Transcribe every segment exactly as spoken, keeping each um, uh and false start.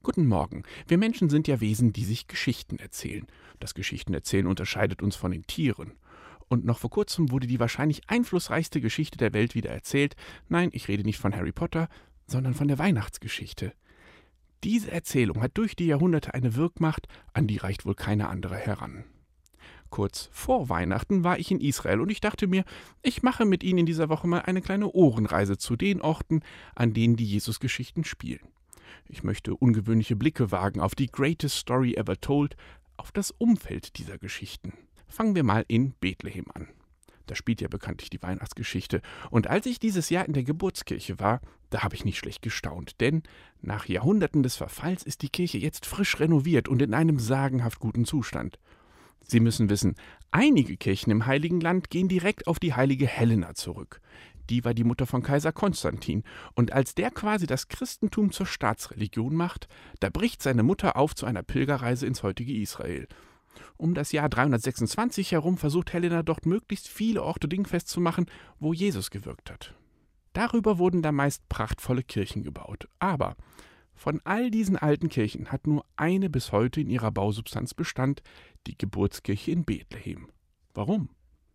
Guten Morgen. Wir Menschen sind ja Wesen, die sich Geschichten erzählen. Das Geschichtenerzählen unterscheidet uns von den Tieren. Und noch vor kurzem wurde die wahrscheinlich einflussreichste Geschichte der Welt wieder erzählt. Nein, ich rede nicht von Harry Potter, sondern von der Weihnachtsgeschichte. Diese Erzählung hat durch die Jahrhunderte eine Wirkmacht, an die reicht wohl keine andere heran. Kurz vor Weihnachten war ich in Israel und ich dachte mir, ich mache mit Ihnen in dieser Woche mal eine kleine Ohrenreise zu den Orten, an denen die Jesus-Geschichten spielen. Ich möchte ungewöhnliche Blicke wagen auf die greatest story ever told, auf das Umfeld dieser Geschichten. Fangen wir mal in Bethlehem an. Da spielt ja bekanntlich die Weihnachtsgeschichte. Und als ich dieses Jahr in der Geburtskirche war, da habe ich nicht schlecht gestaunt, denn nach Jahrhunderten des Verfalls ist die Kirche jetzt frisch renoviert und in einem sagenhaft guten Zustand. Sie müssen wissen, einige Kirchen im Heiligen Land gehen direkt auf die heilige Helena zurück. Die war die Mutter von Kaiser Konstantin, und als der quasi das Christentum zur Staatsreligion macht, da bricht seine Mutter auf zu einer Pilgerreise ins heutige Israel. Um das Jahr dreihundertsechsundzwanzig herum versucht Helena dort möglichst viele Orte dingfest zu machen, wo Jesus gewirkt hat. Darüber wurden da meist prachtvolle Kirchen gebaut, aber von all diesen alten Kirchen hat nur eine bis heute in ihrer Bausubstanz Bestand, die Geburtskirche in Bethlehem. Warum?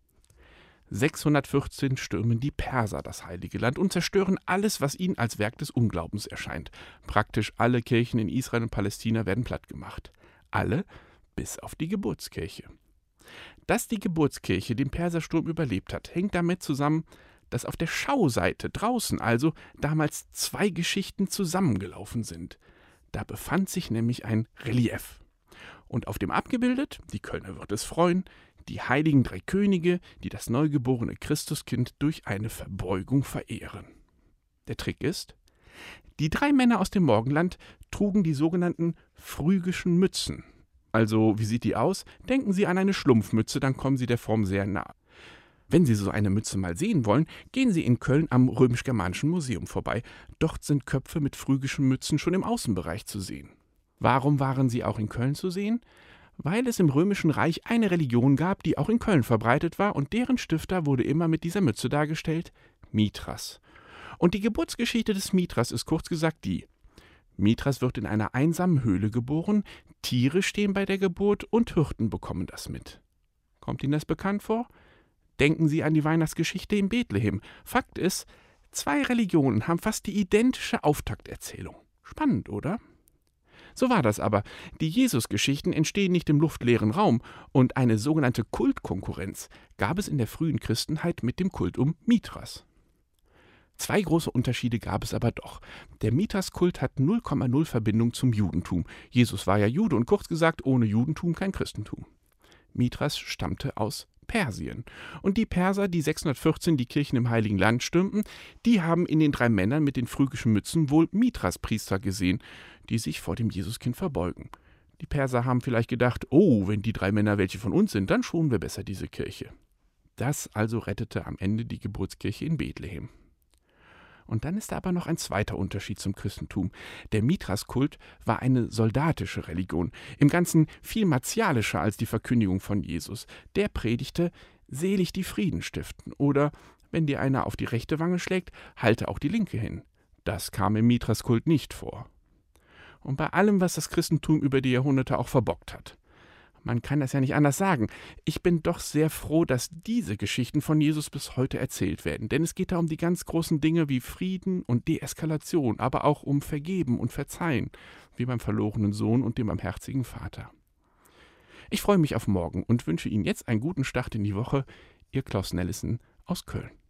sechshundertvierzehn stürmen die Perser das Heilige Land und zerstören alles, was ihnen als Werk des Unglaubens erscheint. Praktisch alle Kirchen in Israel und Palästina werden plattgemacht. Alle, bis auf die Geburtskirche. Dass die Geburtskirche den Persersturm überlebt hat, hängt damit zusammen, dass auf der Schauseite draußen also damals zwei Geschichten zusammengelaufen sind. Da befand sich nämlich ein Relief. Und auf dem abgebildet, die Kölner wird es freuen, die heiligen drei Könige, die das neugeborene Christuskind durch eine Verbeugung verehren. Der Trick ist, die drei Männer aus dem Morgenland trugen die sogenannten phrygischen Mützen. Also, wie sieht die aus? Denken Sie an eine Schlumpfmütze, dann kommen Sie der Form sehr nah. Wenn Sie so eine Mütze mal sehen wollen, gehen Sie in Köln am Römisch-Germanischen Museum vorbei. Dort sind Köpfe mit phrygischen Mützen schon im Außenbereich zu sehen. Warum waren sie auch in Köln zu sehen? Weil es im Römischen Reich eine Religion gab, die auch in Köln verbreitet war, und deren Stifter wurde immer mit dieser Mütze dargestellt: Mithras. Und die Geburtsgeschichte des Mithras ist kurz gesagt die: Mithras wird in einer einsamen Höhle geboren, Tiere stehen bei der Geburt und Hirten bekommen das mit. Kommt Ihnen das bekannt vor? Denken Sie an die Weihnachtsgeschichte in Bethlehem. Fakt ist, zwei Religionen haben fast die identische Auftakterzählung. Spannend, oder? So war das aber. Die Jesus-Geschichten entstehen nicht im luftleeren Raum, und eine sogenannte Kultkonkurrenz gab es in der frühen Christenheit mit dem Kult um Mithras. Zwei große Unterschiede gab es aber doch. Der Mithras-Kult hat null Komma null Verbindung zum Judentum. Jesus war ja Jude und kurz gesagt, ohne Judentum kein Christentum. Mithras stammte aus Persien. Und die Perser, die sechshundertvierzehn die Kirchen im Heiligen Land stürmten, die haben in den drei Männern mit den phrygischen Mützen wohl Mithras-Priester gesehen, die sich vor dem Jesuskind verbeugen. Die Perser haben vielleicht gedacht, oh, wenn die drei Männer welche von uns sind, dann schonen wir besser diese Kirche. Das also rettete am Ende die Geburtskirche in Bethlehem. Und dann ist da aber noch ein zweiter Unterschied zum Christentum. Der Mithras-Kult war eine soldatische Religion, im Ganzen viel martialischer als die Verkündigung von Jesus. Der predigte, selig die Frieden stiften, oder wenn dir einer auf die rechte Wange schlägt, halte auch die linke hin. Das kam im Mithras-Kult nicht vor. Und bei allem, was das Christentum über die Jahrhunderte auch verbockt hat. Man kann das ja nicht anders sagen. Ich bin doch sehr froh, dass diese Geschichten von Jesus bis heute erzählt werden. Denn es geht da um die ganz großen Dinge wie Frieden und Deeskalation, aber auch um Vergeben und Verzeihen, wie beim verlorenen Sohn und dem barmherzigen Vater. Ich freue mich auf morgen und wünsche Ihnen jetzt einen guten Start in die Woche. Ihr Klaus Nellissen aus Köln.